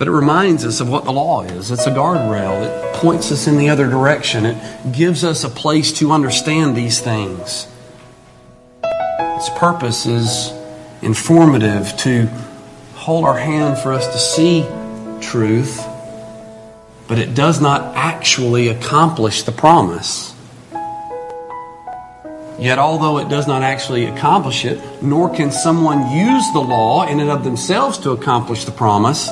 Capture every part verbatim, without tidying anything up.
But it reminds us of what the law is. It's a guardrail. It points us in the other direction. It gives us a place to understand these things. Its purpose is informative, to hold our hand for us to see truth, but it does not actually accomplish the promise. Yet, although it does not actually accomplish it, nor can someone use the law in and of themselves to accomplish the promise,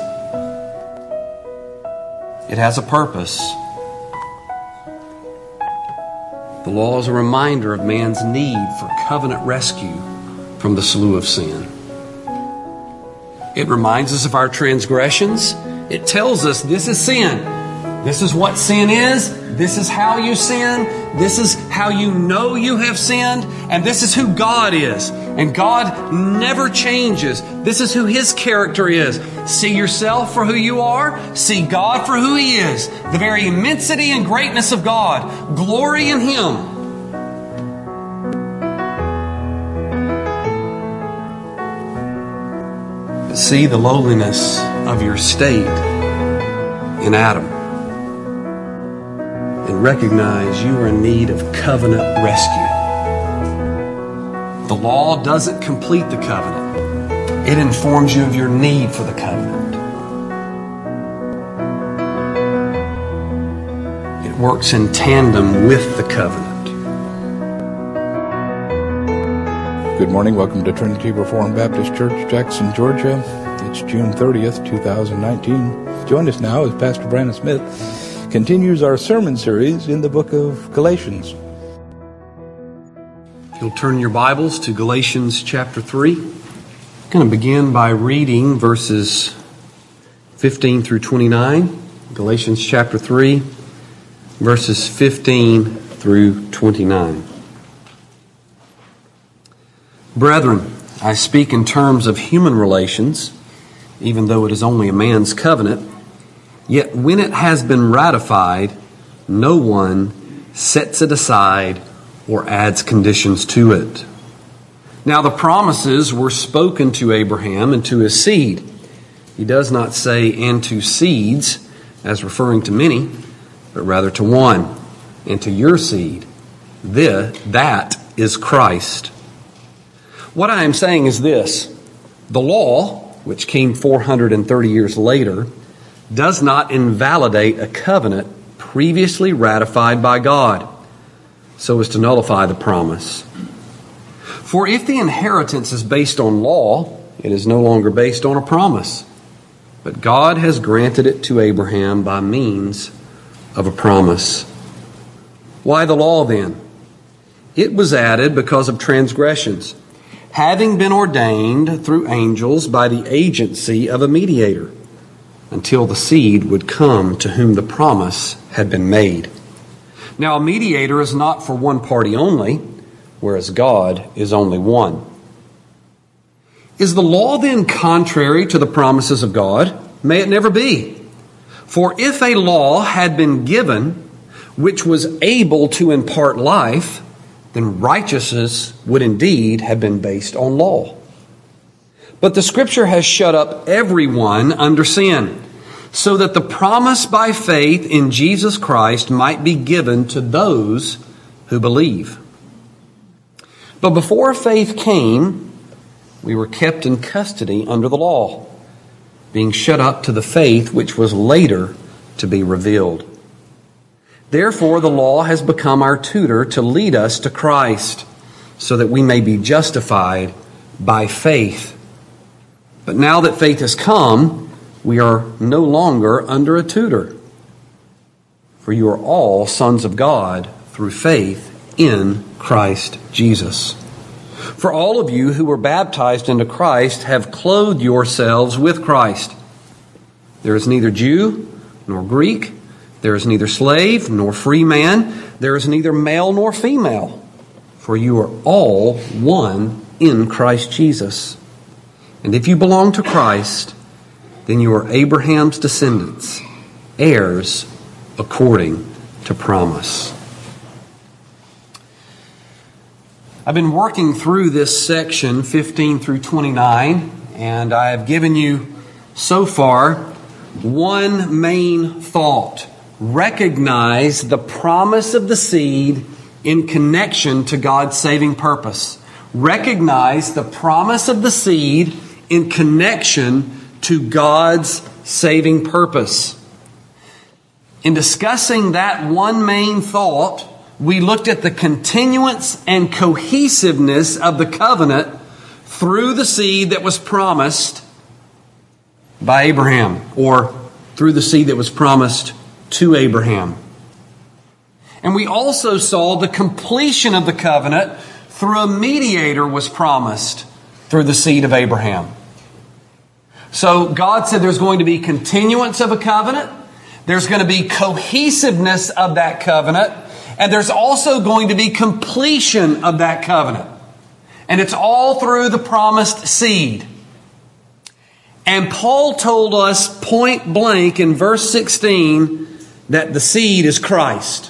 it has a purpose. The law is a reminder of man's need for covenant rescue from the slough of sin. It reminds us of our transgressions. It tells us this is sin. This is what sin is. This is how you sin. This is how you know you have sinned. And this is who God is. And God never changes. This is who His character is. See yourself for who you are. See God for who He is. The very immensity and greatness of God. Glory in Him. But see the lowliness of your state in Adam. And recognize you are in need of covenant rescue. The law doesn't complete the covenant. It informs you of your need for the covenant. It works in tandem with the covenant. Good morning. Welcome to Trinity Reformed Baptist Church, Jackson, Georgia. It's June thirtieth, twenty nineteen. Join us now as Pastor Brandon Smith continues our sermon series in the book of Galatians. If you'll turn your Bibles to Galatians chapter three. I'm going to begin by reading verses fifteen through twenty-nine. Galatians chapter three, verses fifteen through twenty-nine. Brethren, I speak in terms of human relations, even though it is only a man's covenant. Yet when it has been ratified, no one sets it aside or adds conditions to it. Now the promises were spoken to Abraham and to his seed. He does not say, and to seeds, as referring to many, but rather to one, and to your seed. The, that is Christ. What I am saying is this: the law, which came four hundred thirty years later, does not invalidate a covenant previously ratified by God, so as to nullify the promise. For if the inheritance is based on law, it is no longer based on a promise. But God has granted it to Abraham by means of a promise. Why the law then? It was added because of transgressions, having been ordained through angels by the agency of a mediator, until the seed would come to whom the promise had been made. Now a mediator is not for one party only, whereas God is only one. Is the law then contrary to the promises of God? May it never be. For if a law had been given which was able to impart life, then righteousness would indeed have been based on law. But the Scripture has shut up everyone under sin, so that the promise by faith in Jesus Christ might be given to those who believe. But before faith came, we were kept in custody under the law, being shut up to the faith which was later to be revealed. Therefore, the law has become our tutor to lead us to Christ, so that we may be justified by faith. But now that faith has come, we are no longer under a tutor. For you are all sons of God through faith in Christ Jesus. For all of you who were baptized into Christ have clothed yourselves with Christ. There is neither Jew nor Greek. There is neither slave nor free man. There is neither male nor female. For you are all one in Christ Jesus. And if you belong to Christ, then you are Abraham's descendants, heirs according to promise. I've been working through this section, fifteen through twenty-nine, and I have given you so far one main thought. Recognize the promise of the seed in connection to God's saving purpose. Recognize the promise of the seed in connection to God's saving purpose. In discussing that one main thought, we looked at the continuance and cohesiveness of the covenant through the seed that was promised by Abraham, or through the seed that was promised to Abraham. And we also saw the completion of the covenant through a mediator was promised through the seed of Abraham. So God said there's going to be continuance of a covenant, there's going to be cohesiveness of that covenant, and there's also going to be completion of that covenant. And it's all through the promised seed. And Paul told us point blank in verse sixteen that the seed is Christ.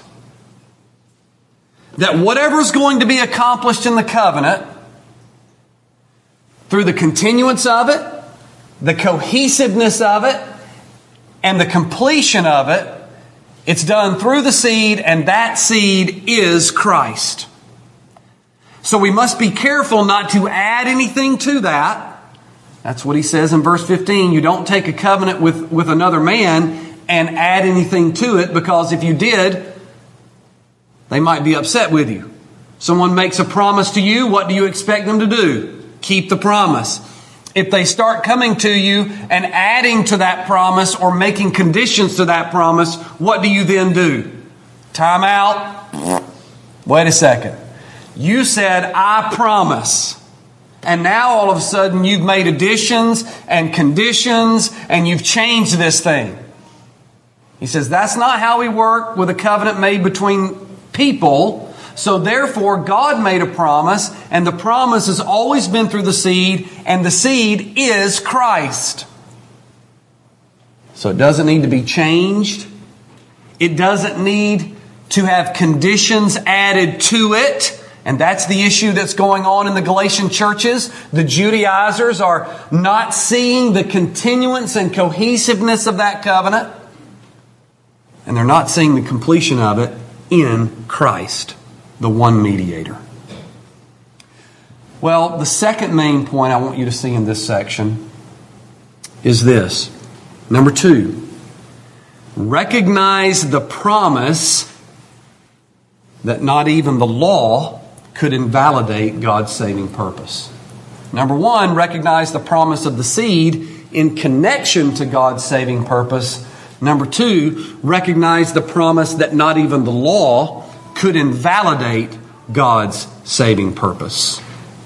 That whatever's going to be accomplished in the covenant, through the continuance of it, the cohesiveness of it, and the completion of it, it's done through the seed, and that seed is Christ. So we must be careful not to add anything to that. That's what he says in verse fifteen. You don't take a covenant with, with another man and add anything to it, because if you did, they might be upset with you. Someone makes a promise to you, what do you expect them to do? Keep the promise. If they start coming to you and adding to that promise or making conditions to that promise, what do you then do? Time out. Wait a second. You said, I promise. And now all of a sudden you've made additions and conditions and you've changed this thing. He says, that's not how we work with a covenant made between people. So therefore, God made a promise, and the promise has always been through the seed, and the seed is Christ. So it doesn't need to be changed. It doesn't need to have conditions added to it. And that's the issue that's going on in the Galatian churches. The Judaizers are not seeing the continuance and cohesiveness of that covenant. And they're not seeing the completion of it in Christ, the one mediator. Well, the second main point I want you to see in this section is this. Number two, recognize the promise that not even the law could invalidate God's saving purpose. Number one, recognize the promise of the seed in connection to God's saving purpose. Number two, recognize the promise that not even the law could invalidate God's saving purpose.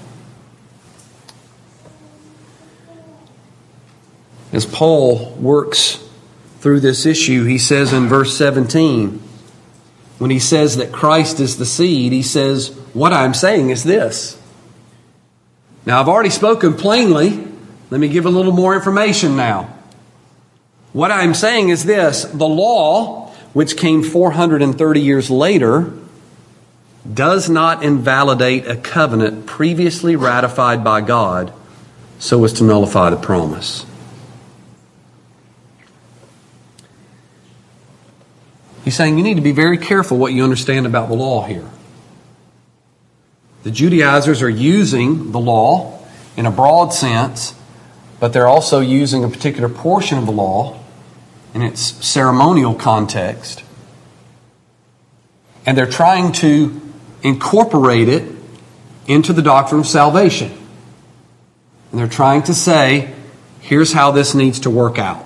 As Paul works through this issue, he says in verse seventeen, when he says that Christ is the seed, he says, what I'm saying is this. Now, I've already spoken plainly. Let me give a little more information now. What I'm saying is this. The law, which came four hundred thirty years later, does not invalidate a covenant previously ratified by God so as to nullify the promise. He's saying you need to be very careful what you understand about the law here. The Judaizers are using the law in a broad sense, but they're also using a particular portion of the law in its ceremonial context. And they're trying to incorporate it into the doctrine of salvation. And they're trying to say, here's how this needs to work out.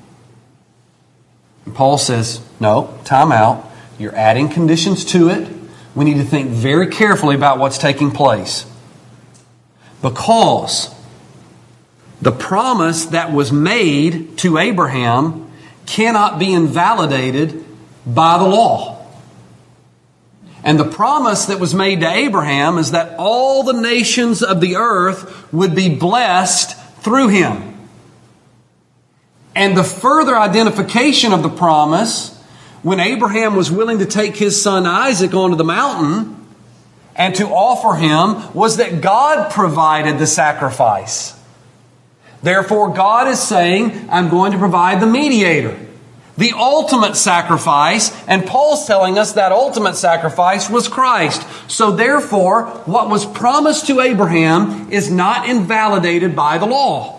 And Paul says, no, time out. You're adding conditions to it. We need to think very carefully about what's taking place. Because the promise that was made to Abraham cannot be invalidated by the law. And the promise that was made to Abraham is that all the nations of the earth would be blessed through him. And the further identification of the promise, when Abraham was willing to take his son Isaac onto the mountain and to offer him, was that God provided the sacrifice. Therefore, God is saying, I'm going to provide the mediator, the ultimate sacrifice, and Paul's telling us that ultimate sacrifice was Christ. So therefore, what was promised to Abraham is not invalidated by the law.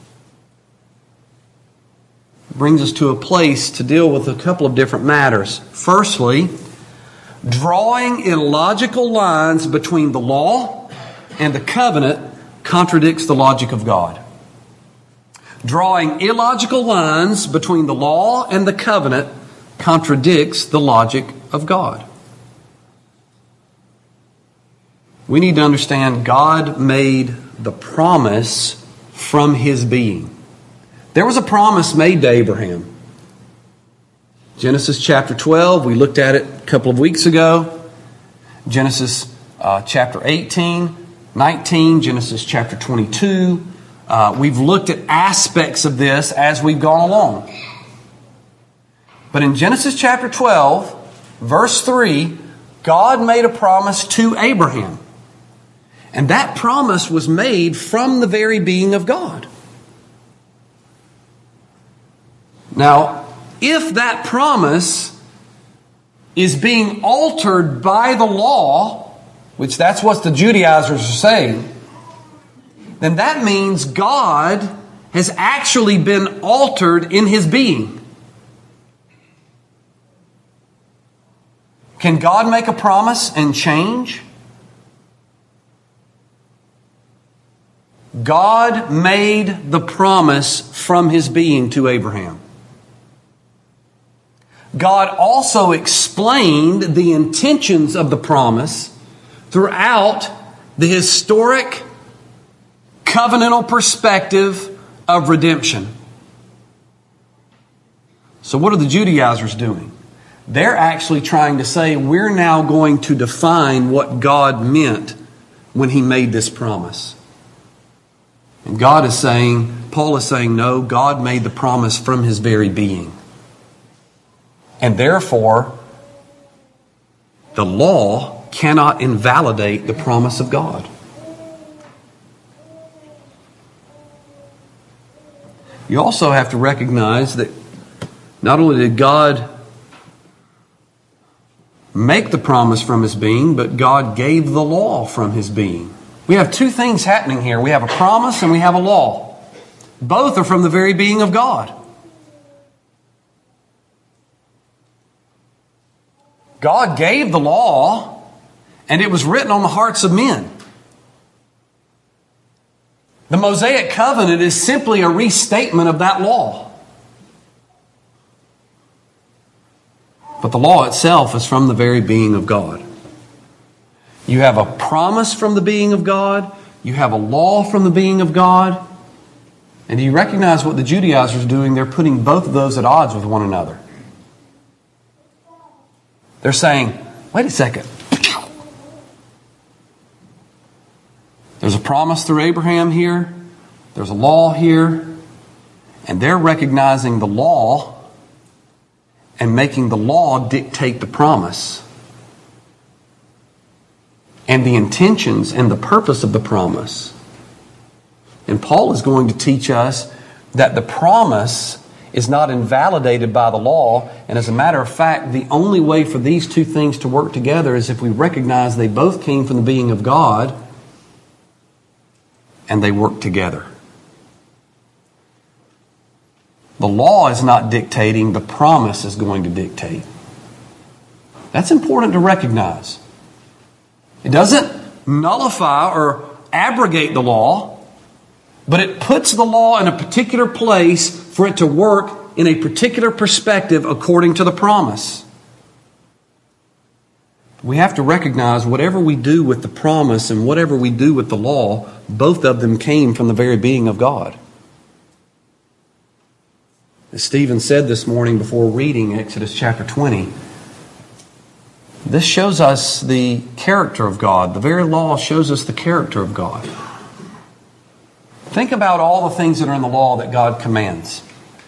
Brings us to a place to deal with a couple of different matters. Firstly, drawing illogical lines between the law and the covenant contradicts the logic of God. Drawing illogical lines between the law and the covenant contradicts the logic of God. We need to understand God made the promise from His being. There was a promise made to Abraham. Genesis chapter twelve, we looked at it a couple of weeks ago. Genesis uh, chapter eighteen, nineteen, Genesis chapter twenty-two. Uh, we've looked at aspects of this as we've gone along. But in Genesis chapter twelve, verse three, God made a promise to Abraham. And that promise was made from the very being of God. Now, if that promise is being altered by the law, which that's what the Judaizers are saying, then that means God has actually been altered in His being. Can God make a promise and change? God made the promise from His being to Abraham. God also explained the intentions of the promise throughout the historic covenantal perspective of redemption. So what are the Judaizers doing? They're actually trying to say we're now going to define what God meant when He made this promise. And God is saying, Paul is saying, no, God made the promise from His very being. And therefore, the law cannot invalidate the promise of God. You also have to recognize that not only did God make the promise from His being, but God gave the law from His being. We have two things happening here. We have a promise and we have a law. Both are from the very being of God. God gave the law, and it was written on the hearts of men. The Mosaic covenant is simply a restatement of that law. But the law itself is from the very being of God. You have a promise from the being of God. You have a law from the being of God. And do you recognize what the Judaizers are doing? They're putting both of those at odds with one another. They're saying, wait a second. There's a promise through Abraham here. There's a law here. And they're recognizing the law and making the law dictate the promise. And the intentions and the purpose of the promise. And Paul is going to teach us that the promise is not invalidated by the law. And as a matter of fact, the only way for these two things to work together is if we recognize they both came from the being of God and they work together. The law is not dictating, the promise is going to dictate. That's important to recognize. It doesn't nullify or abrogate the law, but it puts the law in a particular place for it to work in a particular perspective according to the promise. We have to recognize whatever we do with the promise and whatever we do with the law, both of them came from the very being of God. As Stephen said this morning before reading Exodus chapter twenty, this shows us the character of God. The very law shows us the character of God. Think about all the things that are in the law that God commands.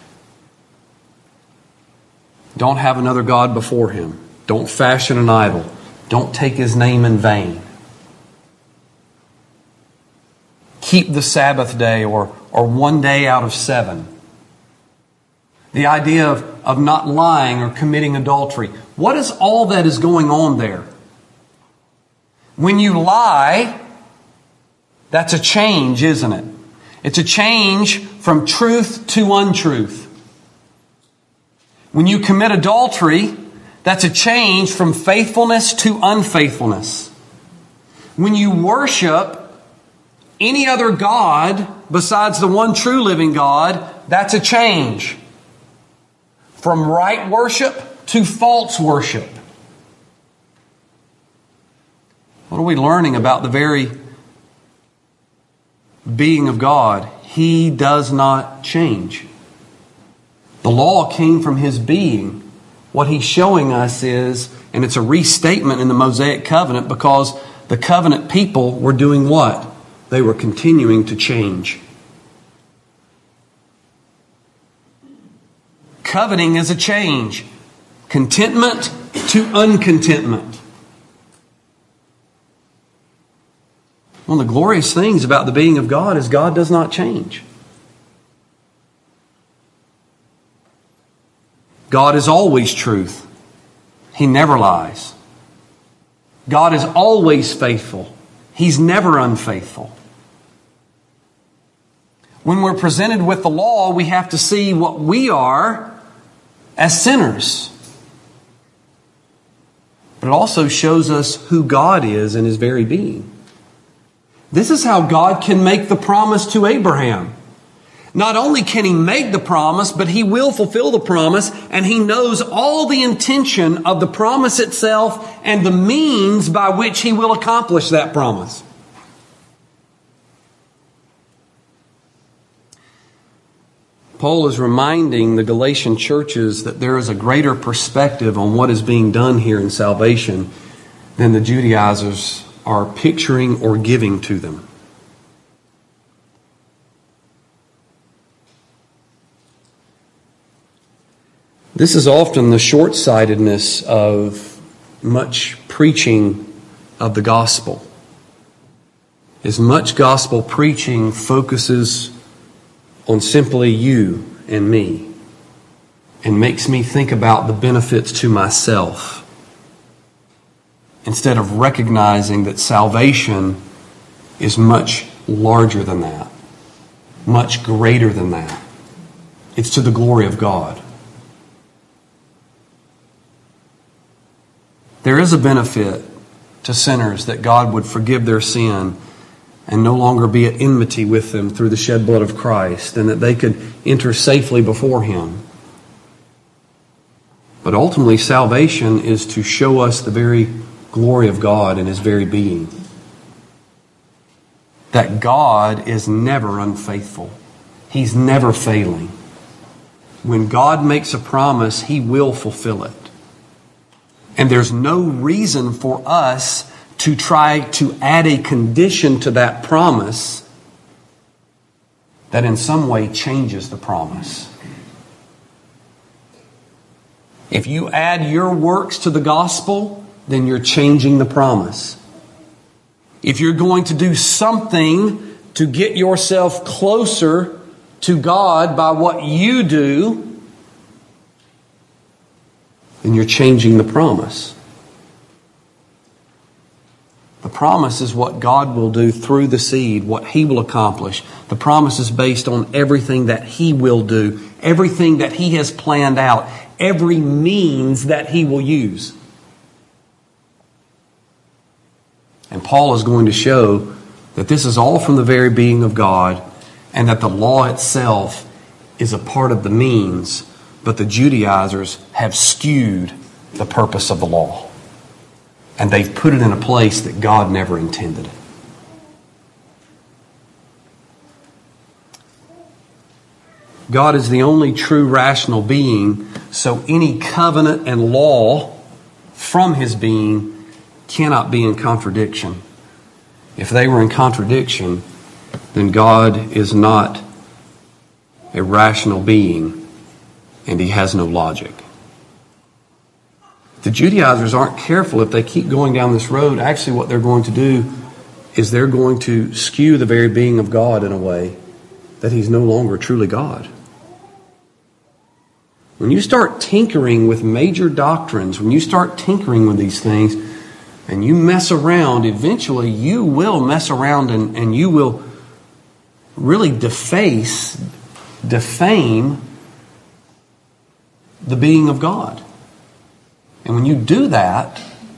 Don't have another God before Him. Don't fashion an idol. Don't take His name in vain. keep the Sabbath day or, or one day out of seven. The idea of, of not lying or committing adultery. What is all that is going on there? When you lie, that's a change, isn't it? It's a change from truth to untruth. When you commit adultery, that's a change from faithfulness to unfaithfulness. When you worship any other god besides the one true living God, that's a change from right worship to false worship. What are we learning about the very being of God? He does not change. The law came from His being. What He's showing us is, and it's a restatement in the Mosaic covenant, because the covenant people were doing what? They were continuing to change. Coveting is a change. Contentment to uncontentment. One of the glorious things about the being of God is God does not change. God is always truth. He never lies. God is always faithful. He's never unfaithful. When we're presented with the law, we have to see what we are as sinners. But it also shows us who God is in His very being. This is how God can make the promise to Abraham. Not only can He make the promise, but He will fulfill the promise, and He knows all the intention of the promise itself and the means by which He will accomplish that promise. Paul is reminding the Galatian churches that there is a greater perspective on what is being done here in salvation than the Judaizers are picturing or giving to them. This is often the short-sightedness of much preaching of the gospel. As much gospel preaching focuses on simply you and me and makes me think about the benefits to myself, instead of recognizing that salvation is much larger than that, much greater than that. It's to the glory of God. There is a benefit to sinners that God would forgive their sin and no longer be at enmity with them through the shed blood of Christ, and that they could enter safely before Him. But ultimately, salvation is to show us the very glory of God in His very being. That God is never unfaithful. He's never failing. When God makes a promise, He will fulfill it. And there's no reason for us to try to add a condition to that promise that in some way changes the promise. If you add your works to the gospel, then you're changing the promise. If you're going to do something to get yourself closer to God by what you do, then you're changing the promise. The promise is what God will do through the seed, what He will accomplish. The promise is based on everything that He will do, everything that He has planned out, every means that He will use. And Paul is going to show that this is all from the very being of God, and that the law itself is a part of the means, but the Judaizers have skewed the purpose of the law. And they've put it in a place that God never intended. God is the only true rational being, so any covenant and law from His being cannot be in contradiction. If they were in contradiction, then God is not a rational being, and He has no logic. The Judaizers aren't careful. If they keep going down this road, actually what they're going to do is they're going to skew the very being of God in a way that He's no longer truly God. When you start tinkering with major doctrines, when you start tinkering with these things, and you mess around, eventually you will mess around and, and you will really deface, defame the being of God. And when you do that,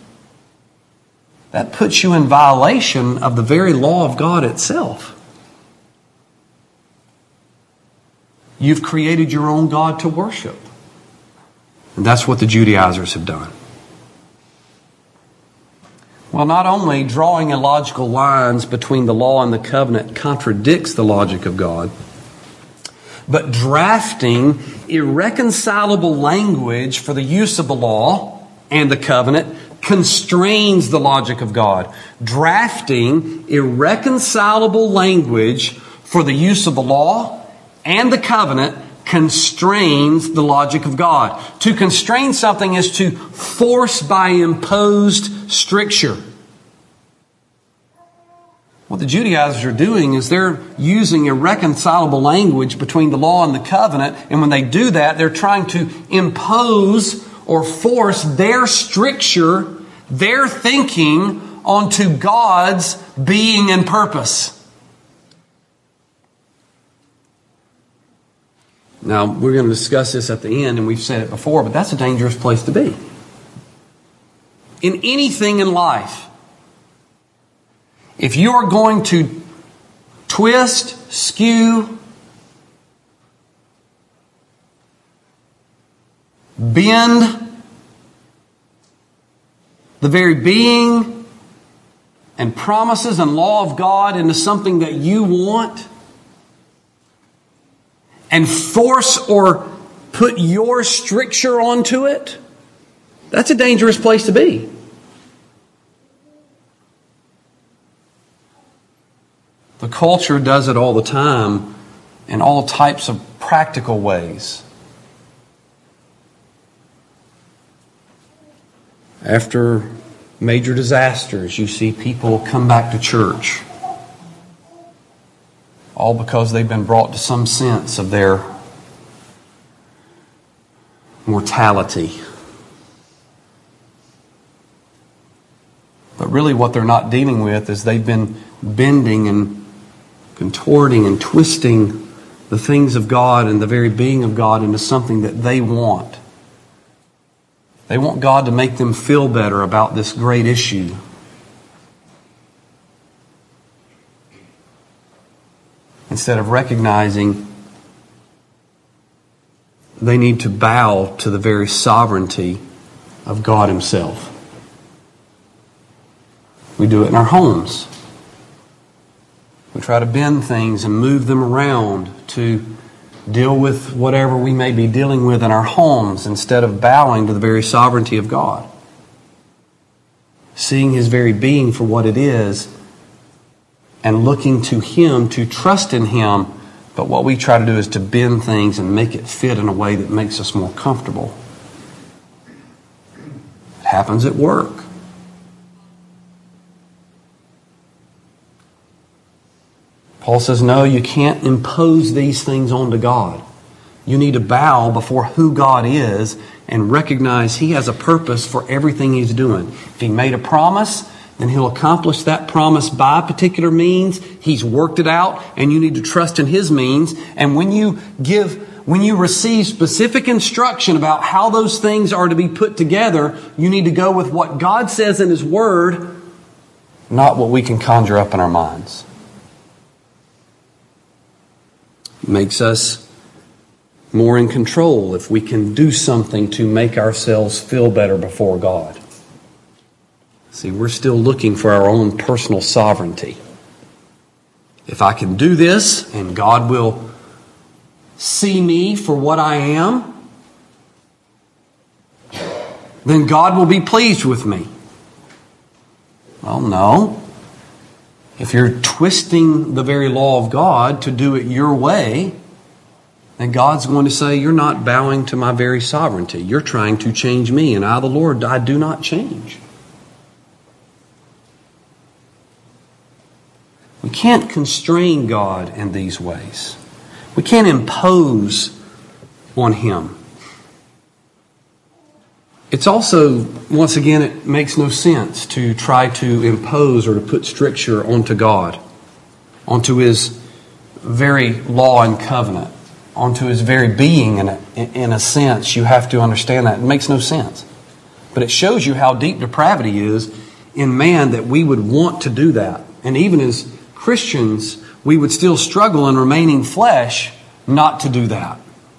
that puts you in violation of the very law of God itself. You've created your own God to worship. And that's what the Judaizers have done. Well, not only drawing illogical lines between the law and the covenant contradicts the logic of God, but drafting irreconcilable language for the use of the law and the covenant constrains the logic of God. Drafting irreconcilable language for the use of the law and the covenant constrains the logic of God. To constrain something is to force by imposed stricture. What the Judaizers are doing is they're using irreconcilable language between the law and the covenant, and when they do that, they're trying to impose or force their stricture, their thinking onto God's being and purpose. Now, we're going to discuss this at the end, and we've said it before, but that's a dangerous place to be. In anything in life, if you are going to twist, skew, bend the very being and promises and law of God into something that you want, and force or put your stricture onto it, that's a dangerous place to be. The culture does it all the time in all types of practical ways. After major disasters, you see people come back to church, all because they've been brought to some sense of their mortality. But really what they're not dealing with is they've been bending and contorting and twisting the things of God and the very being of God into something that they want. They want God to make them feel better about this great issue. Instead of recognizing they need to bow to the very sovereignty of God Himself. We do it in our homes. We try to bend things and move them around to deal with whatever we may be dealing with in our homes instead of bowing to the very sovereignty of God. Seeing His very being for what it is and looking to Him, to trust in Him. But what we try to do is to bend things and make it fit in a way that makes us more comfortable. It happens at work. Paul says, no, you can't impose these things onto God. You need to bow before who God is and recognize He has a purpose for everything He's doing. If He made a promise, then He'll accomplish that promise by a particular means. He's worked it out, and you need to trust in His means. And when you give, when you receive specific instruction about how those things are to be put together, you need to go with what God says in His Word, not what we can conjure up in our minds. It makes us more in control if we can do something to make ourselves feel better before God. See, we're still looking for our own personal sovereignty. If I can do this and God will see me for what I am, then God will be pleased with me. Well, no. If you're twisting the very law of God to do it your way, then God's going to say, you're not bowing to my very sovereignty. You're trying to change me, and I, the Lord, I do not change. can't constrain God in these ways. We can't impose on Him. It's also, once again, it makes no sense to try to impose or to put stricture onto God, onto His very law and covenant, onto His very being. In a, in a sense, you have to understand that. It makes no sense. But it shows you how deep depravity is in man that we would want to do that. And even as Christians, we would still struggle in remaining flesh not to do that.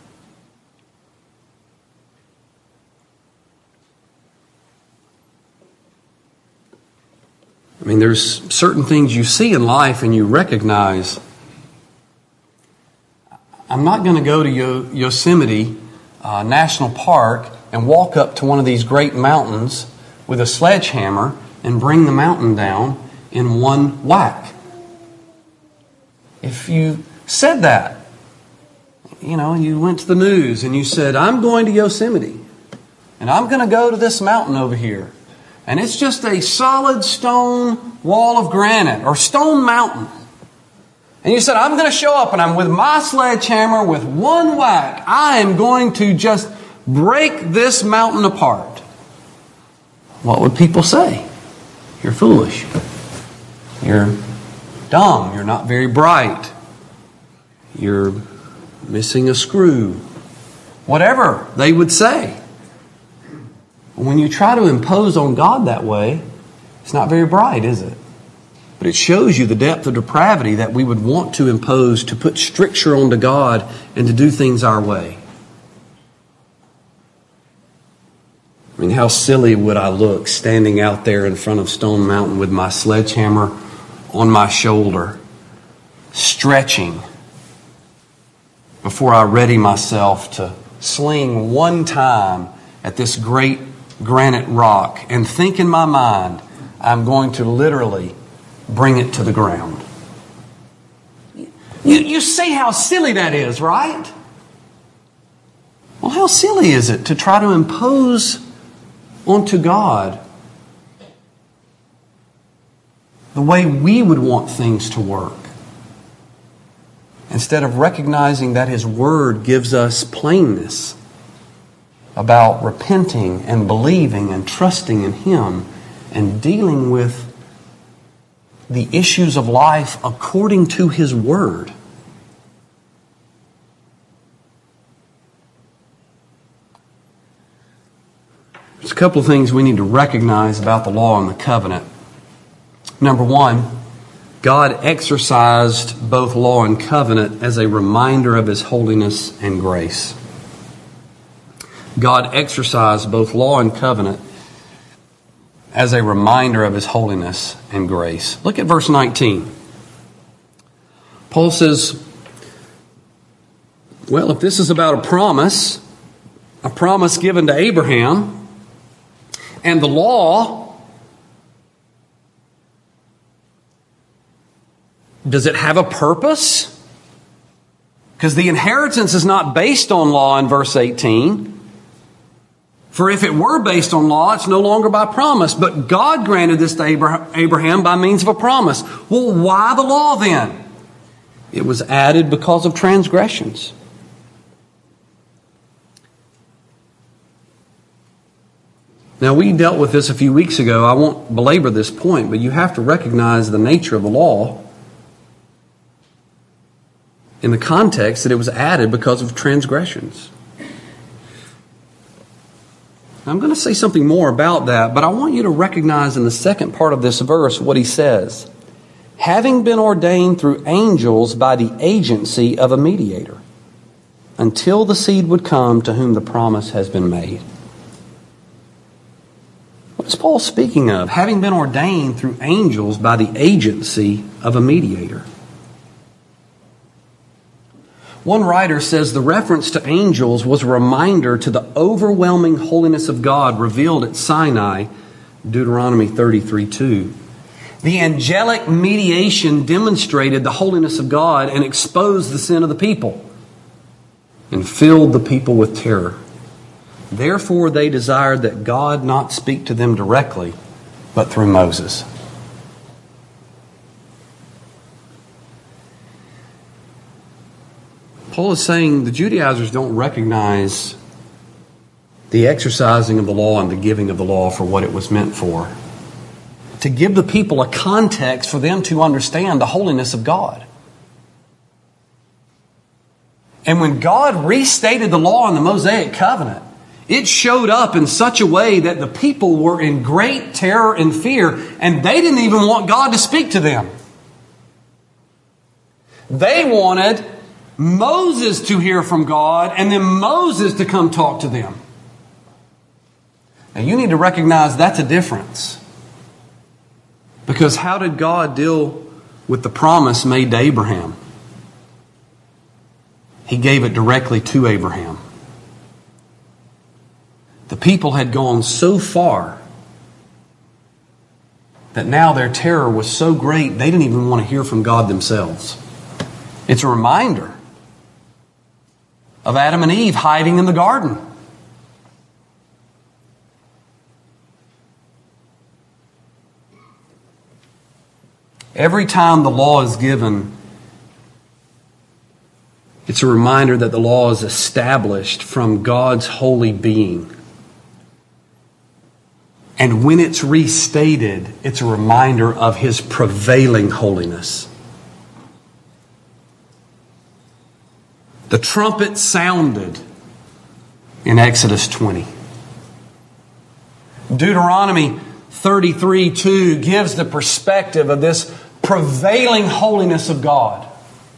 I mean, there's certain things you see in life and you recognize, I'm not going to go to Yo- Yosemite uh, National Park and walk up to one of these great mountains with a sledgehammer and bring the mountain down in one whack. If you said that, you know, you went to the news and you said, I'm going to Yosemite and I'm going to go to this mountain over here. And it's just a solid stone wall of granite or stone mountain. And you said, I'm going to show up and I'm with my sledgehammer with one whack. I am going to just break this mountain apart. What would people say? You're foolish. You're dumb. You're not very bright. You're missing a screw. Whatever they would say. When you try to impose on God that way, it's not very bright, is it? But it shows you the depth of depravity that we would want to impose, to put stricture onto God and to do things our way. I mean, how silly would I look standing out there in front of Stone Mountain with my sledgehammer on my shoulder, stretching before I ready myself to sling one time at this great granite rock and think in my mind, I'm going to literally bring it to the ground. You, you see how silly that is, right? Well, how silly is it to try to impose onto God the way we would want things to work, instead of recognizing that His Word gives us plainness about repenting and believing and trusting in Him and dealing with the issues of life according to His Word. There's a couple of things we need to recognize about the law and the covenant. Number one, God exercised both law and covenant as a reminder of His holiness and grace. God exercised both law and covenant as a reminder of His holiness and grace. Look at verse nineteen. Paul says, well, if this is about a promise, a promise given to Abraham, and the law, does it have a purpose? Because the inheritance is not based on law in verse eighteen. For if it were based on law, it's no longer by promise. But God granted this to Abraham by means of a promise. Well, why the law then? It was added because of transgressions. Now, we dealt with this a few weeks ago. I won't belabor this point, but you have to recognize the nature of the law in the context that it was added because of transgressions. I'm going to say something more about that, but I want you to recognize in the second part of this verse what he says. Having been ordained through angels by the agency of a mediator, until the seed would come to whom the promise has been made. What is Paul speaking of? Having been ordained through angels by the agency of a mediator. One writer says the reference to angels was a reminder to the overwhelming holiness of God revealed at Sinai, Deuteronomy thirty-three two. The angelic mediation demonstrated the holiness of God and exposed the sin of the people and filled the people with terror. Therefore, they desired that God not speak to them directly, but through Moses. Paul is saying the Judaizers don't recognize the exercising of the law and the giving of the law for what it was meant for. To give the people a context for them to understand the holiness of God. And when God restated the law in the Mosaic covenant, it showed up in such a way that the people were in great terror and fear, and they didn't even want God to speak to them. They wanted Moses to hear from God and then Moses to come talk to them. Now you need to recognize that's a difference. Because how did God deal with the promise made to Abraham? He gave it directly to Abraham. The people had gone so far that now their terror was so great they didn't even want to hear from God themselves. It's a reminder of Adam and Eve hiding in the garden. Every time the law is given, it's a reminder that the law is established from God's holy being. And when it's restated, it's a reminder of His prevailing holiness. The trumpet sounded in Exodus twenty. Deuteronomy thirty-three two gives the perspective of this prevailing holiness of God.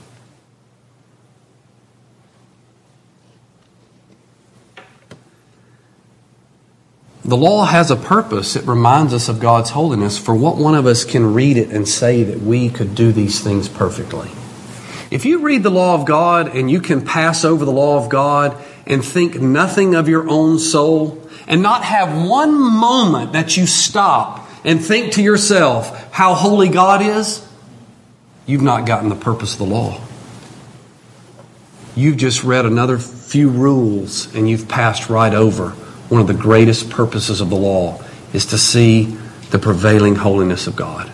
The law has a purpose. It reminds us of God's holiness. For what one of us can read it and say that we could do these things perfectly? If you read the law of God and you can pass over the law of God and think nothing of your own soul and not have one moment that you stop and think to yourself how holy God is, you've not gotten the purpose of the law. You've just read another few rules and you've passed right over one of the greatest purposes of the law, is to see the prevailing holiness of God.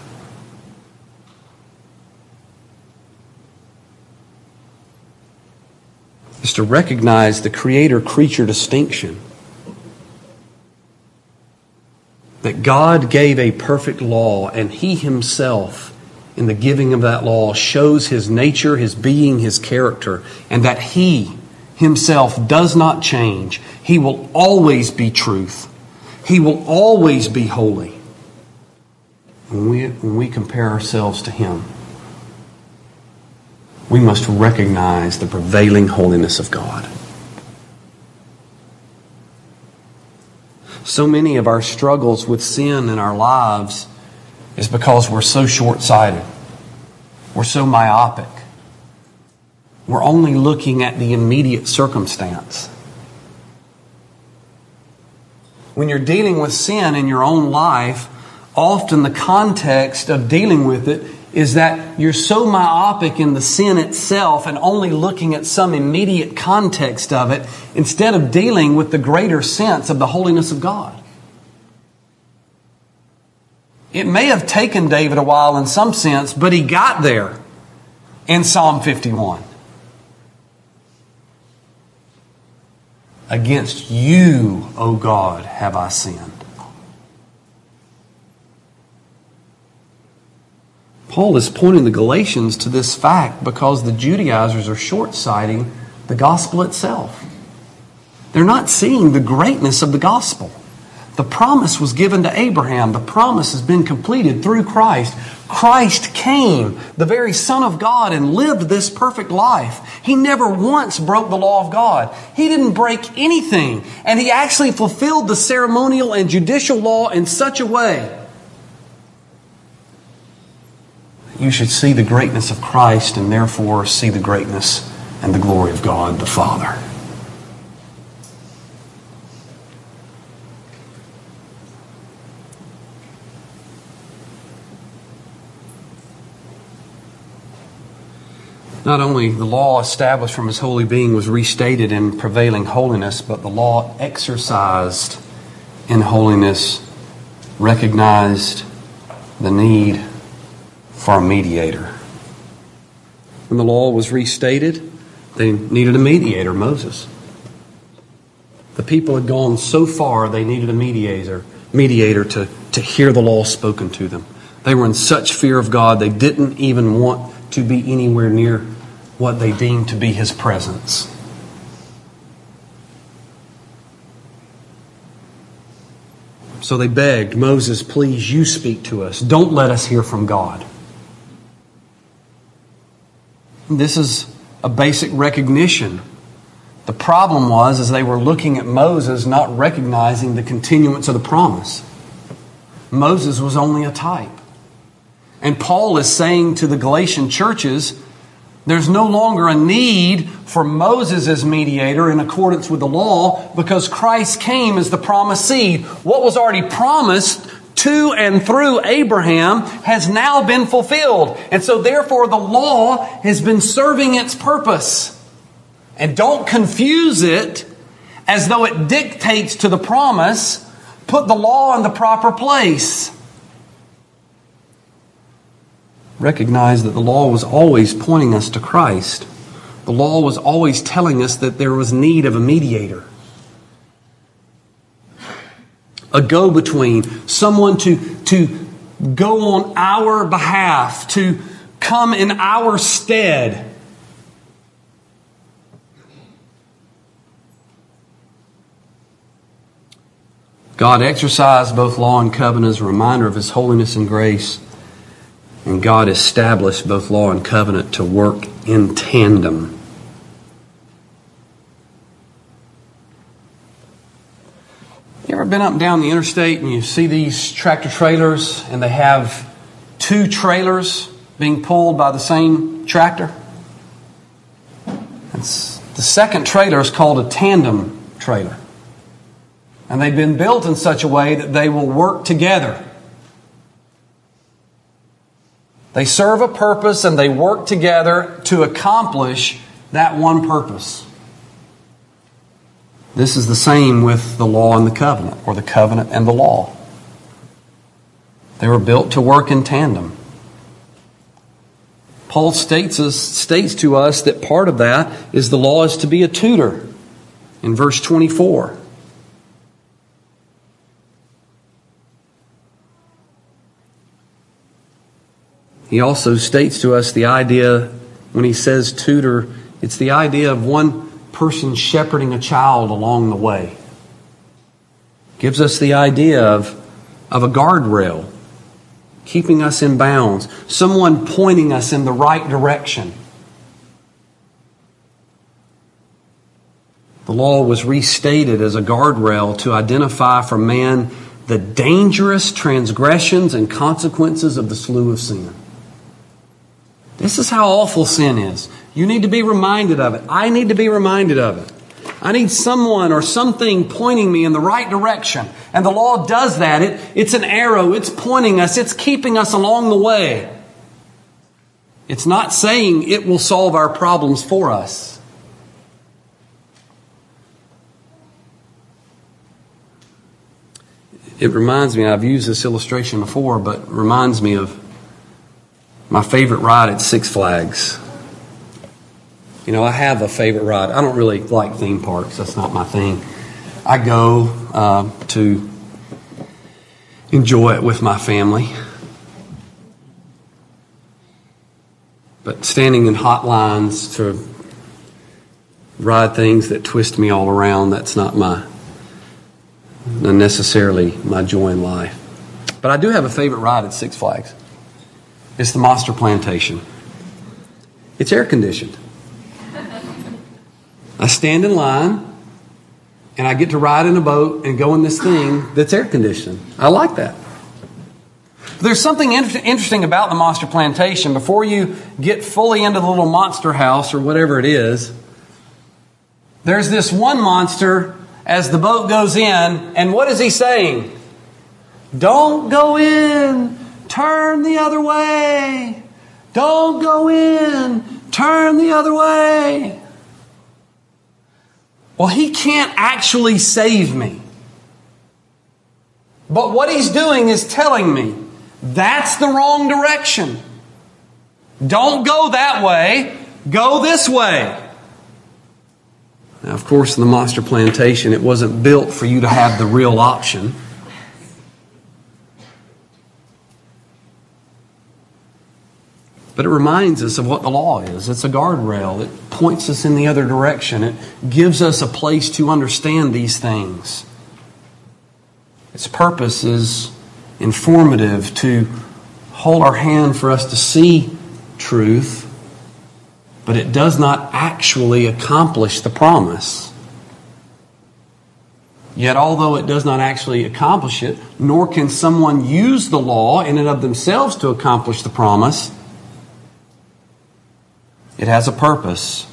Is to recognize the creator-creature distinction. That God gave a perfect law, and He Himself, in the giving of that law, shows His nature, His being, His character, and that He Himself does not change. He will always be truth. He will always be holy. When we, when we compare ourselves to Him, we must recognize the prevailing holiness of God. So many of our struggles with sin in our lives is because we're so short-sighted. We're so myopic. We're only looking at the immediate circumstance. When you're dealing with sin in your own life, often the context of dealing with it is that you're so myopic in the sin itself and only looking at some immediate context of it instead of dealing with the greater sense of the holiness of God. It may have taken David a while in some sense, but he got there in Psalm fifty-one. Against you, O God, have I sinned. Paul is pointing the Galatians to this fact because the Judaizers are short-sighting the gospel itself. They're not seeing the greatness of the gospel. The promise was given to Abraham. The promise has been completed through Christ. Christ came, the very Son of God, and lived this perfect life. He never once broke the law of God. He didn't break anything. And He actually fulfilled the ceremonial and judicial law in such a way you should see the greatness of Christ and therefore see the greatness and the glory of God the Father. Not only the law established from His holy being was restated in prevailing holiness, but the law exercised in holiness recognized the need for a mediator. When the law was restated, They needed a mediator, Moses. The people had gone so far, they needed a mediator, mediator to, to hear the law spoken to them. They were in such fear of God, they didn't even want to be anywhere near what they deemed to be His presence. So they begged, Moses, please, you speak to us. Don't let us hear from God. This is a basic recognition. The problem was, as they were looking at Moses, not recognizing the continuance of the promise. Moses was only a type. And Paul is saying to the Galatian churches, there's no longer a need for Moses as mediator in accordance with the law because Christ came as the promised seed. What was already promised to and through Abraham has now been fulfilled. And so therefore the law has been serving its purpose. And don't confuse it as though it dictates to the promise. Put the law in the proper place. Recognize that the law was always pointing us to Christ. The law was always telling us that there was need of a mediator. A go-between. Someone to, to go on our behalf. To come in our stead. God exercised both law and covenant as a reminder of His holiness and grace. And God established both law and covenant to work in tandem. You ever been up and down the interstate and you see these tractor trailers and they have two trailers being pulled by the same tractor? It's, the second trailer is called a tandem trailer. And they've been built in such a way that they will work together. They serve a purpose and they work together to accomplish that one purpose. This is the same with the law and the covenant, or the covenant and the law. They were built to work in tandem. Paul states, us, states to us that part of that is the law is to be a tutor in verse twenty-four. He also states to us the idea, when he says tutor, it's the idea of one person shepherding a child along the way. Gives us the idea of, of a guardrail, keeping us in bounds, someone pointing us in the right direction. The law was restated as a guardrail to identify for man the dangerous transgressions and consequences of the slough of sin. This is how awful sin is. You need to be reminded of it. I need to be reminded of it. I need someone or something pointing me in the right direction. And the law does that. It, it's an arrow. It's pointing us. It's keeping us along the way. It's not saying it will solve our problems for us. It reminds me, I've used this illustration before, but reminds me of my favorite ride at Six Flags. You know, I have a favorite ride. I don't really like theme parks. That's not my thing. I go uh, to enjoy it with my family. But standing in hot lines to ride things that twist me all around, that's not my, not necessarily my joy in life. But I do have a favorite ride at Six Flags. It's the Monster Plantation. It's air conditioned. I stand in line and I get to ride in a boat and go in this thing that's air conditioned. I like that. There's something inter- interesting about the Monster Plantation. Before you get fully into the little monster house or whatever it is, there's this one monster as the boat goes in, and what is he saying? Don't go in. Turn the other way. Don't go in. Turn the other way. Well, he can't actually save me. But what he's doing is telling me that's the wrong direction. Don't go that way. Go this way. Now, of course, in the monster plantation, it wasn't built for you to have the real option. But it reminds us of what the law is. It's a guardrail. It points us in the other direction. It gives us a place to understand these things. Its purpose is informative, to hold our hand for us to see truth, but it does not actually accomplish the promise. Yet, although it does not actually accomplish it, nor can someone use the law in and of themselves to accomplish the promise, it has a purpose.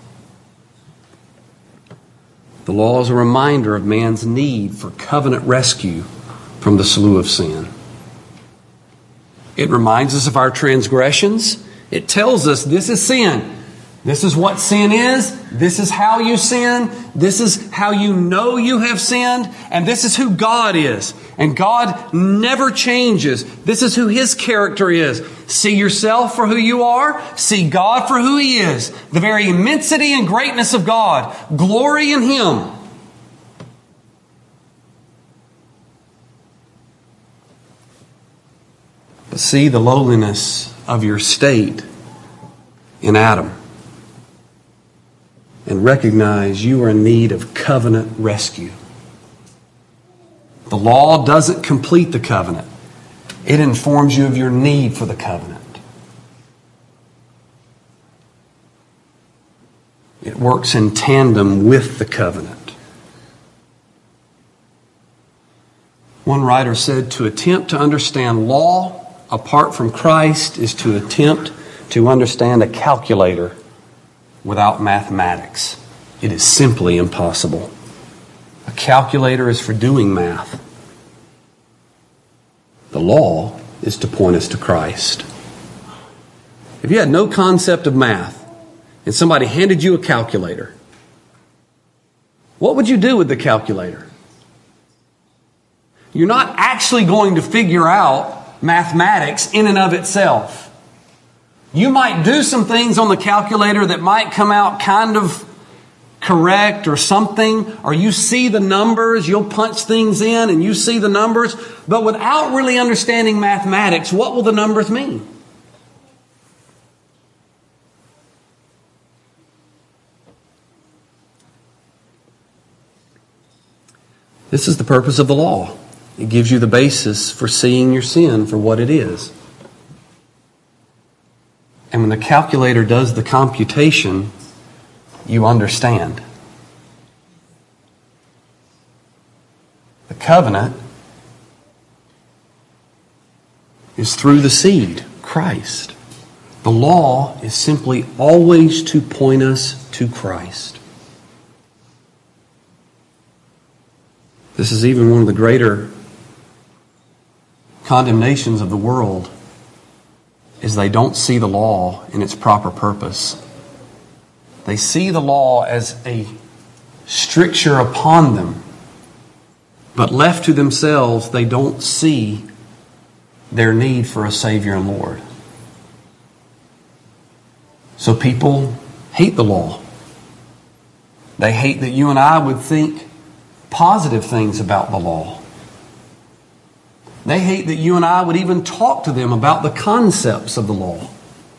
The law is a reminder of man's need for covenant rescue from the slough of sin. It reminds us of our transgressions. It tells us this is sin. This is what sin is. This is how you sin. This is how you know you have sinned. And this is who God is. And God never changes. This is who His character is. See yourself for who you are. See God for who He is. The very immensity and greatness of God. Glory in Him. But see the lowliness of your state in Adam. And recognize you are in need of covenant rescue. The law doesn't complete the covenant. It informs you of your need for the covenant. It works in tandem with the covenant. One writer said, to attempt to understand law apart from Christ is to attempt to understand a calculator without mathematics. It is simply impossible. A calculator is for doing math. The law is to point us to Christ. If you had no concept of math and somebody handed you a calculator, what would you do with the calculator? You're not actually going to figure out mathematics in and of itself. You might do some things on the calculator that might come out kind of correct or something, or you see the numbers, you'll punch things in and you see the numbers, but without really understanding mathematics, what will the numbers mean? This is the purpose of the law. It gives you the basis for seeing your sin for what it is. And when the calculator does the computation, you understand. The covenant is through the seed, Christ. The law is simply always to point us to Christ. This is even one of the greater condemnations of the world, is they don't see the law in its proper purpose. They see the law as a stricture upon them, but left to themselves, they don't see their need for a Savior and Lord. So people hate the law. They hate that you and I would think positive things about the law. They hate that you and I would even talk to them about the concepts of the law.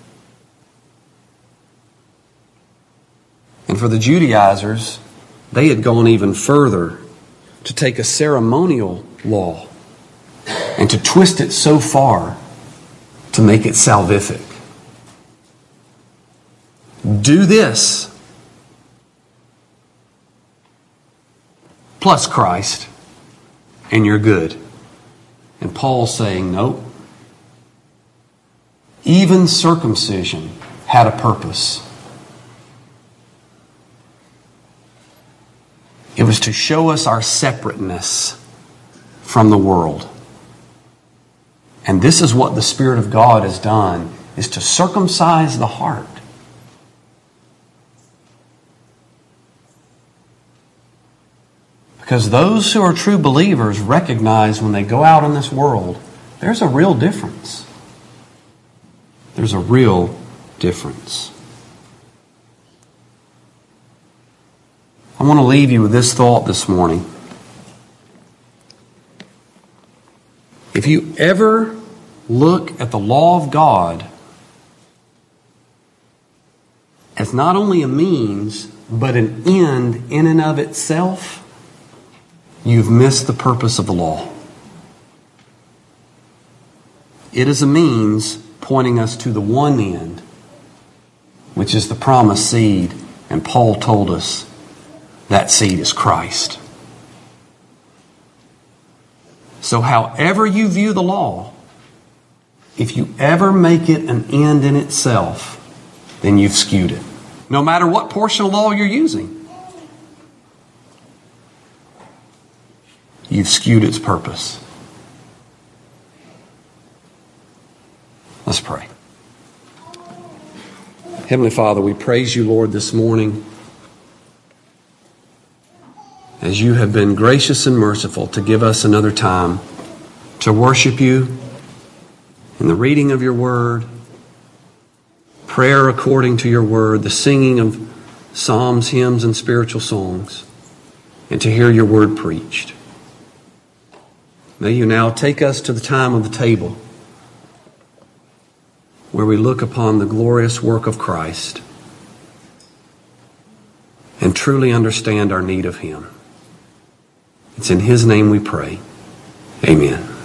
And for the Judaizers, they had gone even further to take a ceremonial law and to twist it so far to make it salvific. Do this plus Christ and you're good. And Paul's saying, nope. Even circumcision had a purpose. It was to show us our separateness from the world. And this is what the Spirit of God has done, is to circumcise the heart. Because those who are true believers recognize when they go out in this world, there's a real difference. There's a real difference. I want to leave you with this thought this morning. If you ever look at the law of God as not only a means, but an end in and of itself, you've missed the purpose of the law. It is a means pointing us to the one end, which is the promised seed. And Paul told us that seed is Christ. So however you view the law, if you ever make it an end in itself, then you've skewed it. No matter what portion of law you're using, you've skewed its purpose. Let's pray. Heavenly Father, we praise you, Lord, this morning as you have been gracious and merciful to give us another time to worship you in the reading of your word, prayer according to your word, the singing of psalms, hymns, and spiritual songs, and to hear your word preached. May you now take us to the time of the table where we look upon the glorious work of Christ and truly understand our need of him. It's in his name we pray. Amen.